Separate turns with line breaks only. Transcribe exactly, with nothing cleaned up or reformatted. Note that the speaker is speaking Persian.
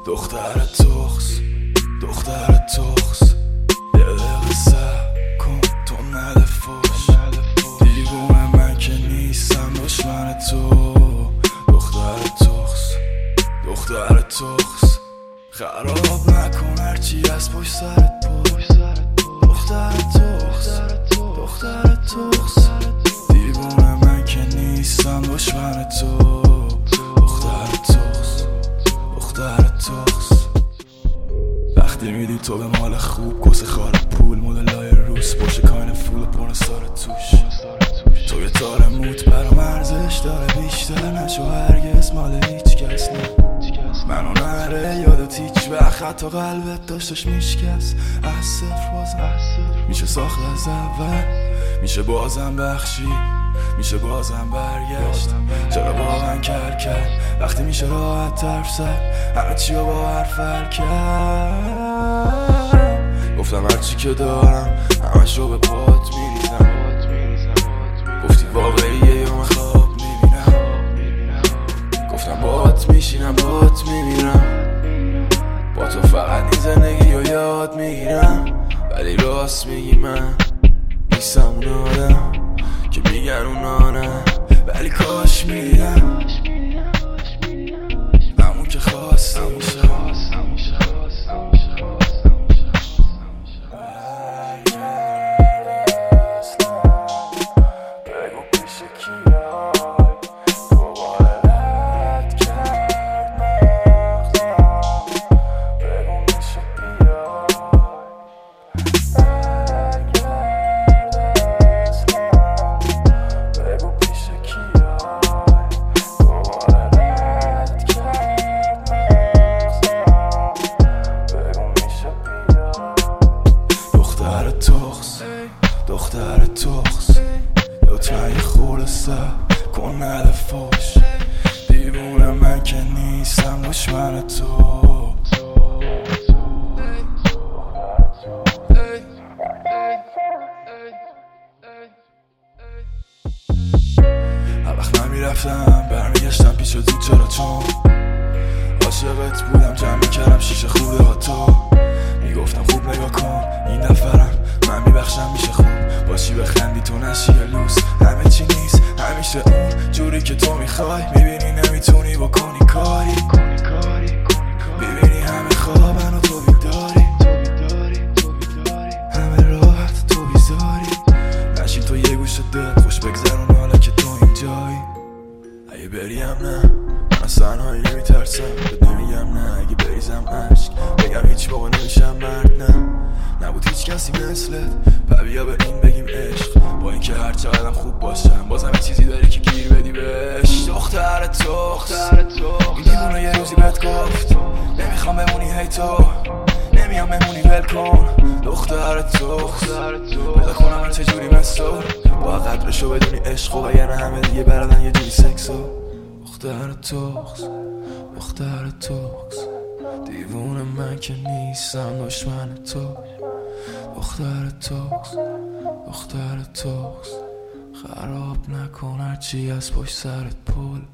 دختر تخس دختر تخس یه دقیقه سب کن تو نده فوش دیوونه من که نیستم دشمن تو دختر تخس دختر تخس خراب نکن هرچی از پشت سرت پشت دختر تخس دختر تخس دیوونه من که نیستم دشمن تو دختر تخس دختر تخس وقتی میدی تو به مال خوب کس خال پول مدلای روس باشه کاین فول و پونه سار توش تو یه تار موت برام ارزش داره بیشتر نشو هرگز مال هیچ کس نه منو نره یادت هیچ وقت حتی قلبت داشتش میشکست از صفر بازم میشه ساخت از اول میشه بازم بخشی میشه بازم برگشت چرا واقعا کر کرد وقتی میشه راحت طرف زد همه چی رو با حرف حل کرد گفتم هرچی که دارم همش رو به پات میریزم گفتی واقعیه یا من خواب میبینم گفتم بات میشینم بات میمیرم با تو فقط این زندگی رو یاد میگیرم ولی راست میگی من نیستم اون آدم که میگن اونا نه ولی کاش میدیدم همون که خواستم میشه بگو پیش کیای دوباره رد کرد مغزم بگو میشه بیای دختر تخس لطفا یه خورده سب کن نده فوش دیوونه من که نیستم دشمن تو هر وقت من میرفتم برمیگشتم پیش تو چرا چون عاشقت بودم جمع میکردم شیشه خورده ها تو میگفتم خوب نگاه کن این نفرم من میبخشم میشه خوب باشی بخندی تو نشی یه لوس همه چی نیست همیشه اون جوری که تو میخوای میبینی نمیتونی بکنی کاری میبینی همه خوابن و تو بیداری همه راحت تو بیزاری نشین تو یه گوشه دل خوش بگذرون حالا که تو اینجایی اگه بریم نه من از تنهایی نمیترسم بهت نمیگم نه اگه بریزم عشق بگم هیچ موقع نمیشم مرد نه نبود هیچ کسی مثلت و بیا به این بگیم عشق با اینکه هر چقدرم خوب باشم بازم یه چیزی داری که گیر بدی بهش دختر تخس این دیوونه یه روزی بهت گفت نمیخوام بمونی هی تو نمیام بمونی ول کن دختر تخس پیدا کنم من چجوری مثل با قدرشو بدونی عشق و یعنی همه دیگه بردن یه جوری سکسو دختر تخس دختر تخس دیوونه من که نیستم دشمن تو دختر تخس دختر تخس خراب نکن هرچی از پشت سرت پول